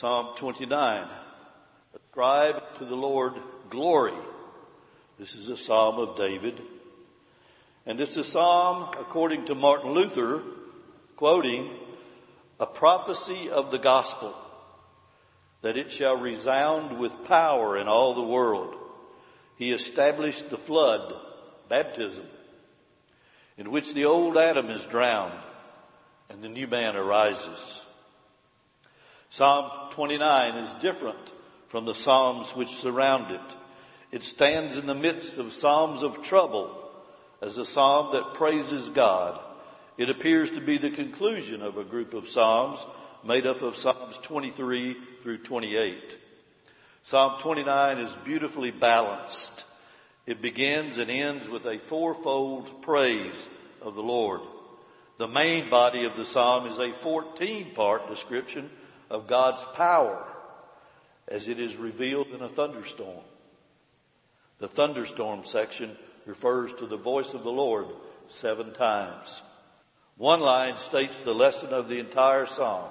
Psalm 29. Ascribe to the Lord glory. This is a psalm of David. And it's a psalm, according to Martin Luther, quoting, a prophecy of the gospel, that it shall resound with power in all the world. He established the flood, baptism, in which the old Adam is drowned and the new man arises. Psalm 29 is different from the psalms which surround it. It stands in the midst of psalms of trouble as a psalm that praises God. It appears to be the conclusion of a group of psalms made up of Psalms 23 through 28. Psalm 29 is beautifully balanced. It begins and ends with a fourfold praise of the Lord. The main body of the psalm is a 14-part description of God's power as it is revealed in a thunderstorm. The thunderstorm section refers to the voice of the Lord 7 times. One line states the lesson of the entire psalm,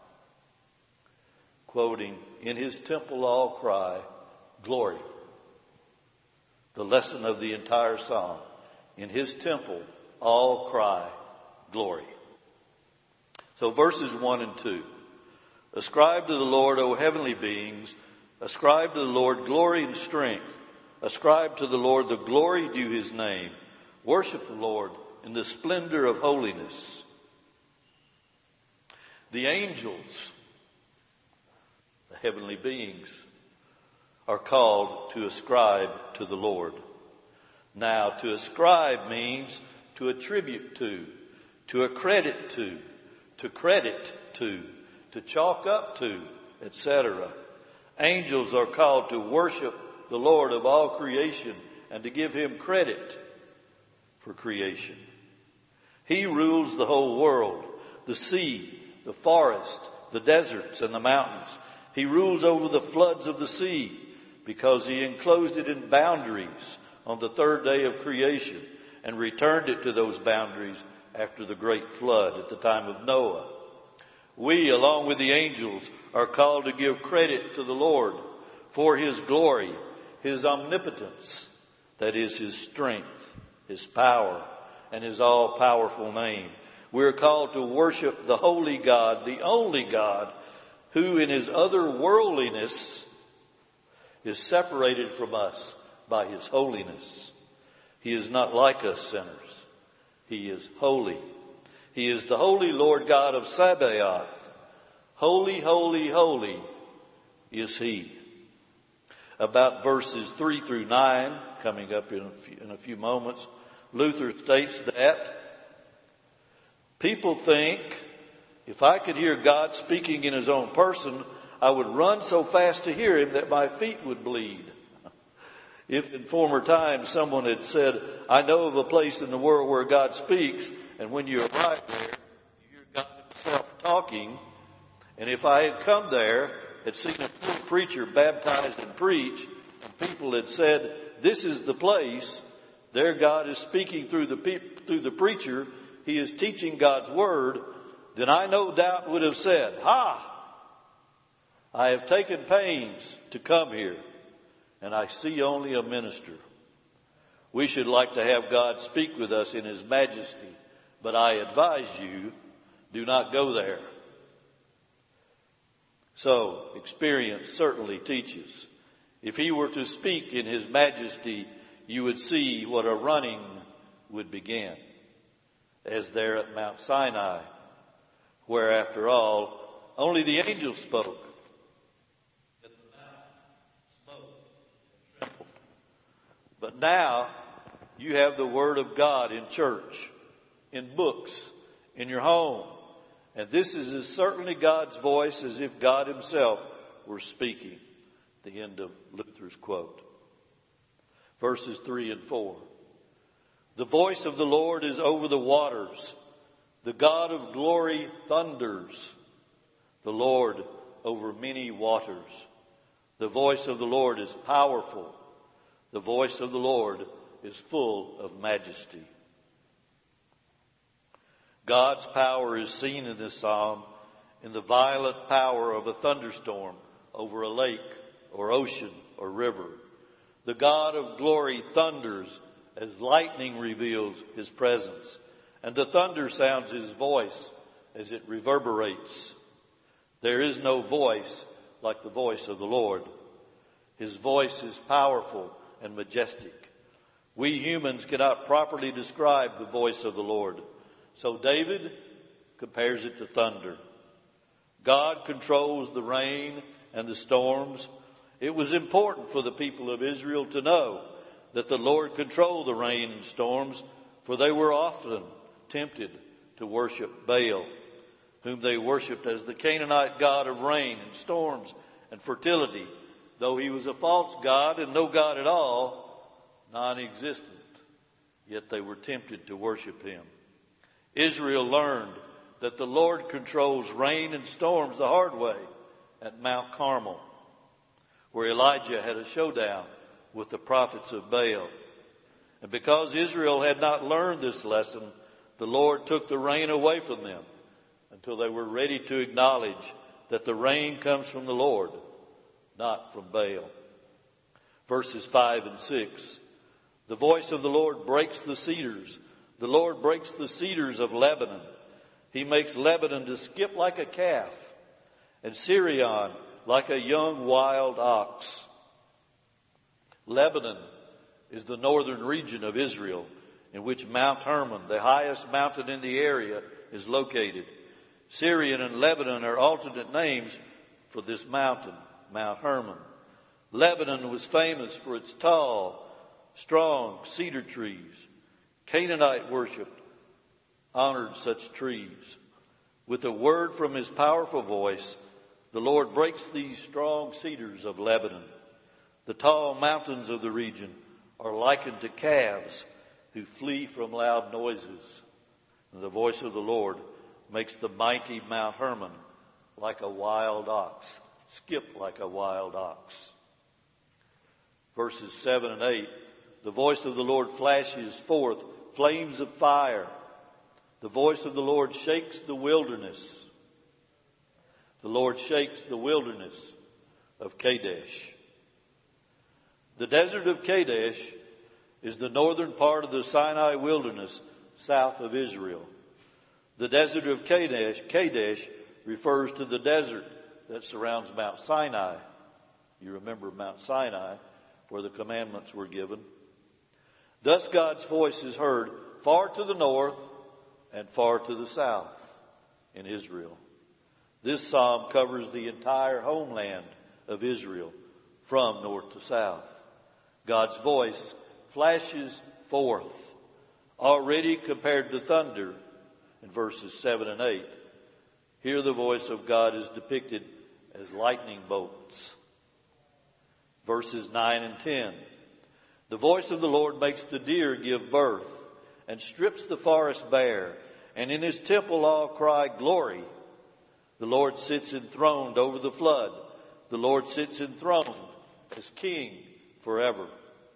quoting, "In his temple all cry, glory." The lesson of the entire psalm. In his temple all cry, glory. So verses 1 and 2. Ascribe to the Lord, O heavenly beings. Ascribe to the Lord glory and strength. Ascribe to the Lord the glory due his name. Worship the Lord in the splendor of holiness. The angels, the heavenly beings, are called to ascribe to the Lord. Now, to ascribe means to attribute to accredit to credit to chalk up to, etc. Angels are called to worship the Lord of all creation and to give him credit for creation. He rules the whole world, the sea, the forest, the deserts, and the mountains. He rules over the floods of the sea because he enclosed it in boundaries on the 3rd day of creation and returned it to those boundaries after the great flood at the time of Noah. We, along with the angels, are called to give credit to the Lord for his glory, his omnipotence, that is his strength, his power, and his all-powerful name. We're called to worship the holy God, the only God, who in his otherworldliness is separated from us by his holiness. He is not like us sinners. He is holy. He is the holy Lord God of Sabaoth. Holy, holy, holy is he. About verses 3 through 9, coming up in a few moments, Luther states that people think, if I could hear God speaking in his own person, I would run so fast to hear him that my feet would bleed. If in former times someone had said, I know of a place in the world where God speaks, and when you arrive there, you hear God himself talking, and if I had come there, had seen a full preacher baptized and preach, and people had said, this is the place, there God is speaking through the preacher, he is teaching God's word, then I no doubt would have said, I have taken pains to come here, and I see only a minister. We should like to have God speak with us in his majesty, but I advise you, do not go there. So, experience certainly teaches. If he were to speak in his majesty, you would see what a running would begin, as there at Mount Sinai, where after all, only the angels spoke. And the mountain spoke and trembled. But now, you have the Word of God in church, in books, in your home. And this is as certainly God's voice as if God himself were speaking. The end of Luther's quote. Verses 3 and 4. The voice of the Lord is over the waters. The God of glory thunders. The Lord over many waters. The voice of the Lord is powerful. The voice of the Lord is full of majesty. God's power is seen in this psalm, in the violent power of a thunderstorm over a lake or ocean or river. The God of glory thunders as lightning reveals his presence, and the thunder sounds his voice as it reverberates. There is no voice like the voice of the Lord. His voice is powerful and majestic. We humans cannot properly describe the voice of the Lord. So David compares it to thunder. God controls the rain and the storms. It was important for the people of Israel to know that the Lord controlled the rain and storms, for they were often tempted to worship Baal, whom they worshipped as the Canaanite god of rain and storms and fertility, though he was a false god and no god at all, non-existent. Yet they were tempted to worship him. Israel learned that the Lord controls rain and storms the hard way at Mount Carmel, where Elijah had a showdown with the prophets of Baal. And because Israel had not learned this lesson, the Lord took the rain away from them until they were ready to acknowledge that the rain comes from the Lord, not from Baal. Verses 5 and 6. The voice of the Lord breaks the cedars. The Lord breaks the cedars of Lebanon. He makes Lebanon to skip like a calf, and Sirion like a young wild ox. Lebanon is the northern region of Israel, in which Mount Hermon, the highest mountain in the area, is located. Sirion and Lebanon are alternate names for this mountain, Mount Hermon. Lebanon was famous for its tall, strong cedar trees. Canaanite worship honored such trees. With a word from his powerful voice, the Lord breaks these strong cedars of Lebanon. The tall mountains of the region are likened to calves who flee from loud noises. And the voice of the Lord makes the mighty Mount Hermon like a wild ox, skip like a wild ox. Verses 7 and 8, the voice of the Lord flashes forth flames of fire. The voice of the Lord shakes the wilderness. The Lord shakes the wilderness of Kadesh. The desert of Kadesh is the northern part of the Sinai wilderness south of Israel. The desert of Kadesh refers to the desert that surrounds Mount Sinai. You remember Mount Sinai, where the commandments were given. Thus God's voice is heard far to the north and far to the south in Israel. This psalm covers the entire homeland of Israel from north to south. God's voice flashes forth, already compared to thunder in verses 7 and 8. Here the voice of God is depicted as lightning bolts. Verses 9 and 10. The voice of the Lord makes the deer give birth and strips the forest bare, and in his temple all cry, glory. The Lord sits enthroned over the flood. The Lord sits enthroned as king forever.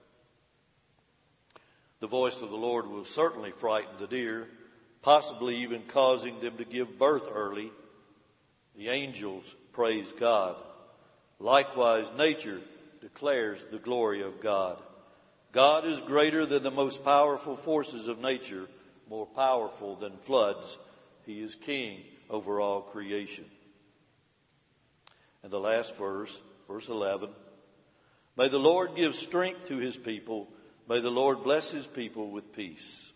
The voice of the Lord will certainly frighten the deer, possibly even causing them to give birth early. The angels praise God. Likewise, nature declares the glory of God. God is greater than the most powerful forces of nature, more powerful than floods. He is king over all creation. And the last verse, verse 11. May the Lord give strength to his people. May the Lord bless his people with peace.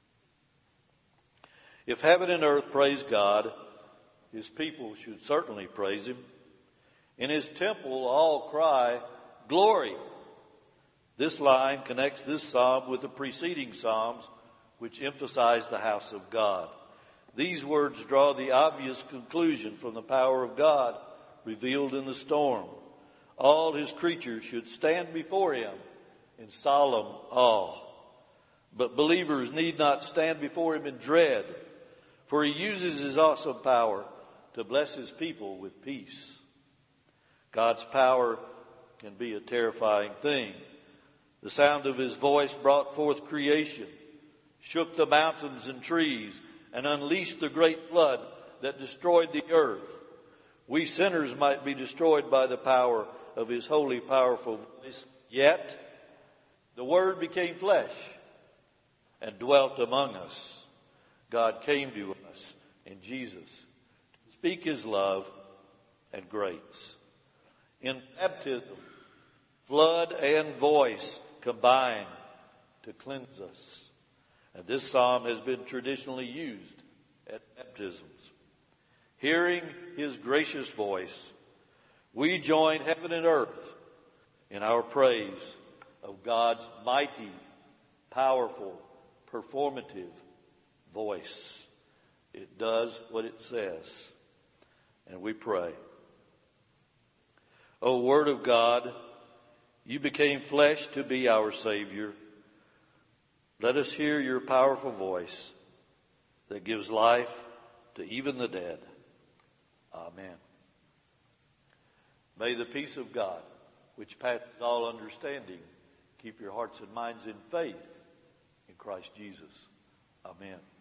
If heaven and earth praise God, his people should certainly praise him. In his temple all cry, glory. This line connects this psalm with the preceding psalms, which emphasize the house of God. These words draw the obvious conclusion from the power of God revealed in the storm. All his creatures should stand before him in solemn awe. But believers need not stand before him in dread, for he uses his awesome power to bless his people with peace. God's power can be a terrifying thing. The sound of his voice brought forth creation, shook the mountains and trees, and unleashed the great flood that destroyed the earth. we sinners might be destroyed by the power of his holy, powerful voice. Yet the Word became flesh and dwelt among us. God came to us in Jesus to speak his love and grace. In baptism, flood and voice combine to cleanse us. And this psalm has been traditionally used at baptisms. Hearing his gracious voice, we join heaven and earth in our praise of God's mighty, powerful, performative voice. It does what it says. And we pray. O Word of God, you became flesh to be our Savior. Let us hear your powerful voice that gives life to even the dead. Amen. May the peace of God, which passeth all understanding, keep your hearts and minds in faith in Christ Jesus. Amen.